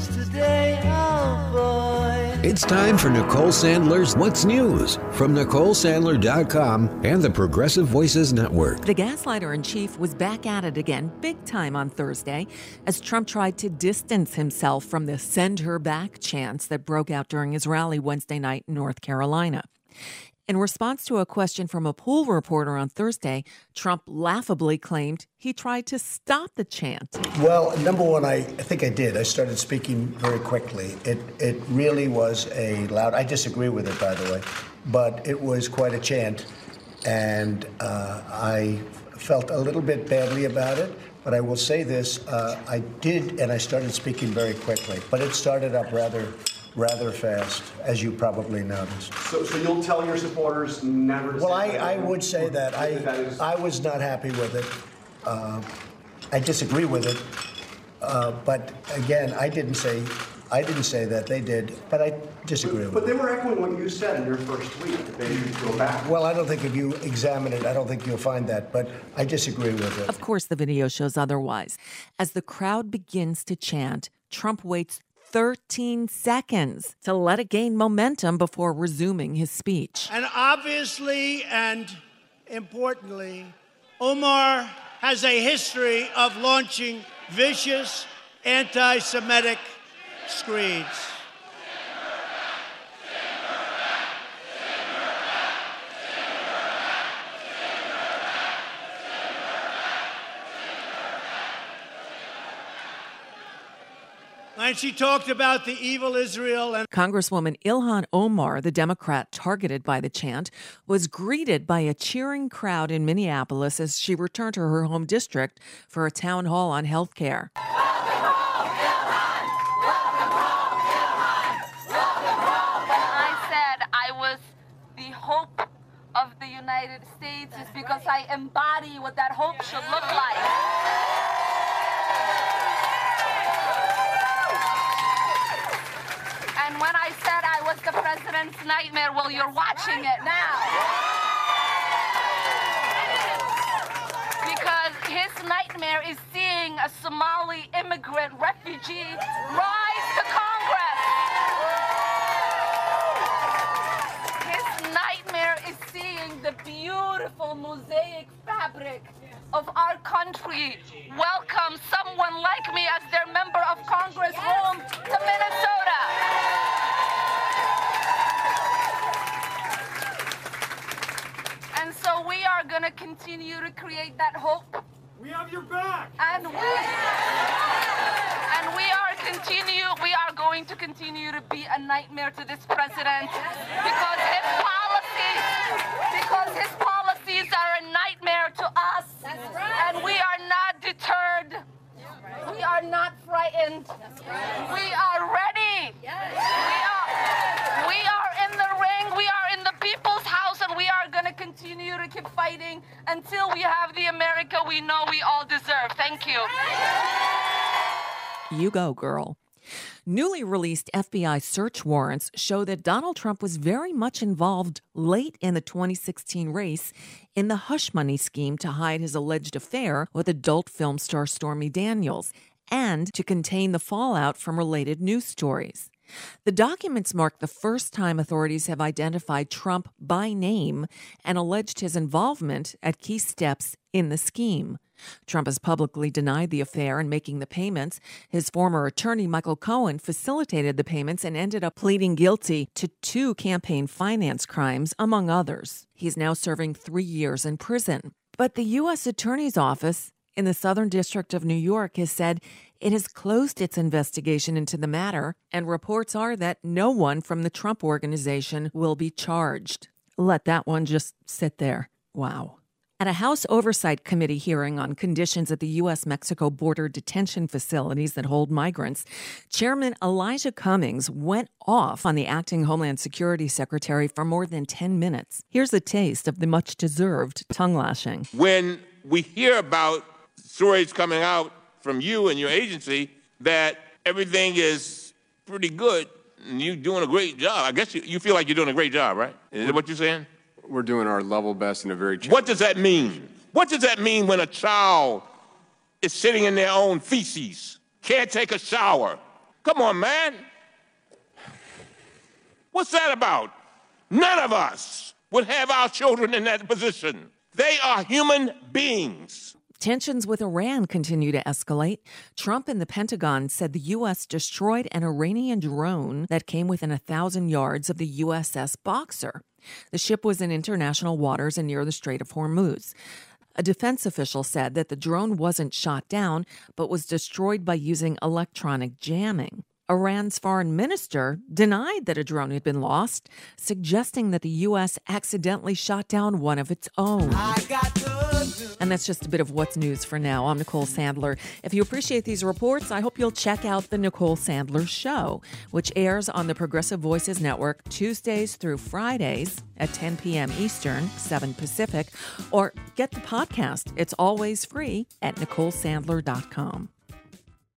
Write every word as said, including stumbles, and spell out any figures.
news today, oh boy. It's time for Nicole Sandler's What's News from Nicole Sandler dot com and the Progressive Voices Network. The gaslighter-in-chief was back at it again, big time on Thursday, as Trump tried to distance himself from the send her back chants that broke out during his rally Wednesday night in North Carolina. In response to a question from a poll reporter on Thursday, Trump laughably claimed he tried to stop the chant. Well, number one, I, I think I did. I started speaking very quickly. It it really was a loud, I disagree with it, by the way, but it was quite a chant. And uh, I felt a little bit badly about it. But I will say this, uh, I did, and I started speaking very quickly. But it started up rather rather fast, as you probably noticed. So, so you'll tell your supporters never to Well, I, say I would say that. I, that is... I was not happy with it. Uh, I disagree with it. Uh, but again, I didn't say I didn't say that. They did. But I disagree but, with but it. But they were echoing what you said in your first tweet, that they should go back. Well, I don't think if you examine it, I don't think you'll find that. But I disagree with it. Of course, the video shows otherwise. As the crowd begins to chant, Trump waits thirteen seconds to let it gain momentum before resuming his speech. And obviously and importantly, Omar has a history of launching vicious anti-Semitic screeds. And she talked about the evil Israel. And Congresswoman Ilhan Omar, the Democrat targeted by the chant, was greeted by a cheering crowd in Minneapolis as she returned to her home district for a town hall on health care. I said I was the hope of the United States is because I embody what that hope should look like. And when I said I was the president's nightmare, well, you're watching it now. Because his nightmare is seeing a Somali immigrant refugee rise to Congress. His nightmare is seeing the beautiful mosaic fabric of our country welcome someone like me as their member of Congress home to Minnesota. And so we are going to continue to create that hope. we have your back. And we and we are continue we are going to continue to be a nightmare to this president because his policies because his policies are a nightmare to us. And we are not deterred. We are not frightened. We are ready. We are, we are in the ring. We are in the people's house, and we are going to continue to keep fighting until we have the America we know we all deserve. Thank you. You go, girl. Newly released F B I search warrants show that Donald Trump was very much involved late in the twenty sixteen race in the hush money scheme to hide his alleged affair with adult film star Stormy Daniels and to contain the fallout from related news stories. The documents mark the first time authorities have identified Trump by name and alleged his involvement at key steps in the scheme. Trump has publicly denied the affair and making the payments. His former attorney, Michael Cohen, facilitated the payments and ended up pleading guilty to two campaign finance crimes, among others. He's now serving three years in prison. But the U S Attorney's Office in the Southern District of New York has said it has closed its investigation into the matter, and reports are that no one from the Trump Organization will be charged. Let that one just sit there. Wow. At a House Oversight Committee hearing on conditions at the U S Mexico border detention facilities that hold migrants, Chairman Elijah Cummings went off on the acting Homeland Security Secretary for more than ten minutes. Here's a taste of the much-deserved tongue lashing. When we hear about stories coming out from you and your agency that everything is pretty good and you're doing a great job, I guess you, you feel like you're doing a great job, right? Is that what you're saying? We're doing our level best in a very... What does that mean? What does that mean when a child is sitting in their own feces, can't take a shower, Come on, man. What's that about? None of us would have our children in that position. They are human beings. Tensions with Iran continue to escalate. Trump and the Pentagon said the U S destroyed an Iranian drone that came within a thousand yards of the U S S Boxer. The ship was in international waters and near the Strait of Hormuz. A defense official said that the drone wasn't shot down, but was destroyed by using electronic jamming. Iran's foreign minister denied that a drone had been lost, suggesting that the U S accidentally shot down one of its own. And that's just a bit of what's news for now. I'm Nicole Sandler. If you appreciate these reports, I hope you'll check out The Nicole Sandler Show, which airs on the Progressive Voices Network Tuesdays through Fridays at ten p.m. Eastern, seven Pacific, or get the podcast. It's always free at nicole sandler dot com.